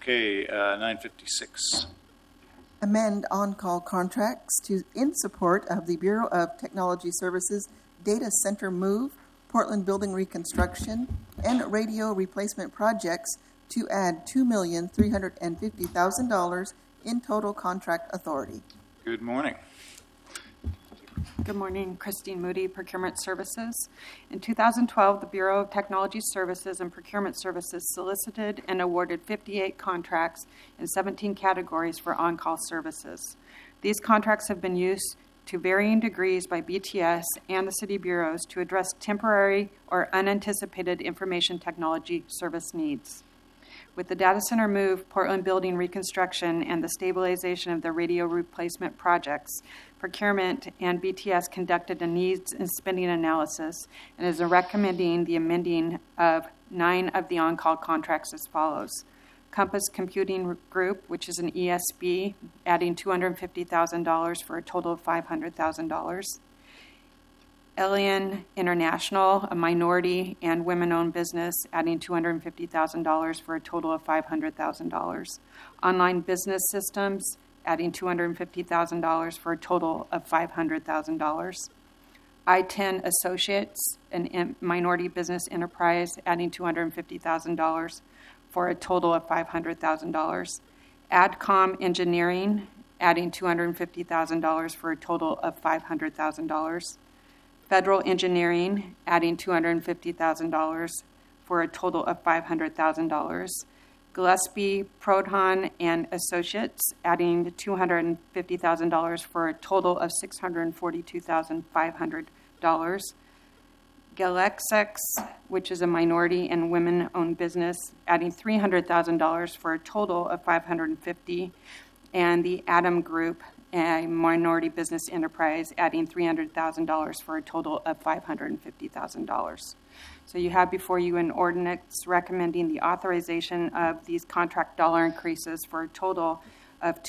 Okay, 956. Amend on-call contracts in support of the Bureau of Technology Services Data Center Move, Portland Building Reconstruction, and radio replacement projects to add $2,350,000 in total contract authority. Good morning. Good morning, Christine Moody, Procurement Services. In 2012, the Bureau of Technology Services and Procurement Services solicited and awarded 58 contracts in 17 categories for on-call services. These contracts have been used to varying degrees by BTS and the city bureaus to address temporary or unanticipated information technology service needs. With the data center move, Portland Building Reconstruction, and the stabilization of the radio replacement projects, Procurement and BTS conducted a needs and spending analysis and is recommending the amending of 9 of the on-call contracts as follows. Compass Computing Group, which is an ESB, adding $250,000 for a total of $500,000. Elian International, a minority and women-owned business, adding $250,000 for a total of $500,000. Online Business Systems, adding $250,000 for a total of $500,000. I-10 Associates, a minority business enterprise, adding $250,000 for a total of $500,000. Adcom Engineering, adding $250,000 for a total of $500,000. Federal Engineering, adding $250,000 for a total of $500,000. Gillespie, Prodhan, and Associates, adding $250,000 for a total of $642,500. Galexex, which is a minority and women-owned business, adding $300,000 for a total of $550,000, and the Adam Group, a minority business enterprise, adding $300,000 for a total of $550,000. So you have before you an ordinance recommending the authorization of these contract dollar increases for a total of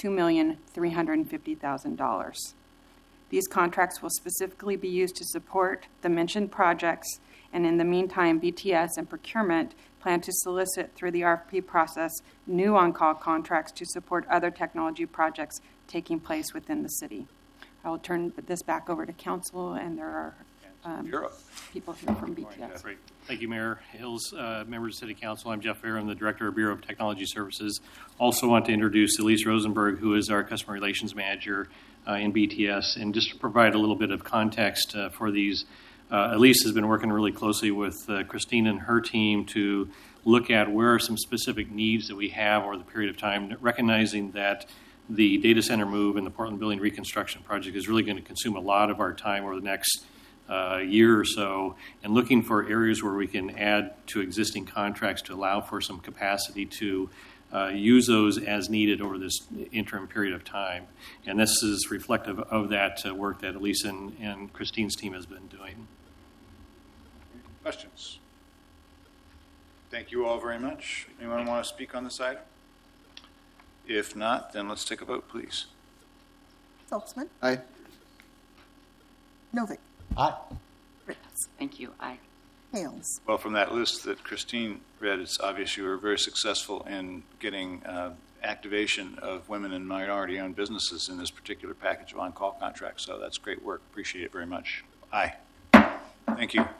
$2,350,000. These contracts will specifically be used to support the mentioned projects, and in the meantime, BTS and Procurement plan to solicit through the RFP process new on-call contracts to support other technology projects taking place within the city. I will turn this back over to council, and there are people here from BTS. Great. Thank you, Mayor Hills, members of City Council. I'm Jeff Fair. I'm the Director of Bureau of Technology Services. Also want to introduce Elise Rosenberg, who is our Customer Relations Manager in BTS. And just to provide a little bit of context for these, Elise has been working really closely with Christine and her team to look at where are some specific needs that we have over the period of time, recognizing that the data center move and the Portland Building Reconstruction project is really going to consume a lot of our time over the next year or so, and looking for areas where we can add to existing contracts to allow for some capacity to use those as needed over this interim period of time. And this is reflective of that work that Elise and Christine's team has been doing. Questions? Thank you all very much. Anyone want to speak on this item? If not, then let's take a vote, please. Saltzman? Aye. Novick? Aye. Ritz? Thank you. Aye. Hales? Well, from that list that Christine read, it's obvious you were very successful in getting activation of women and minority-owned businesses in this particular package of on-call contracts. So that's great work. Appreciate it very much. Aye. Thank you.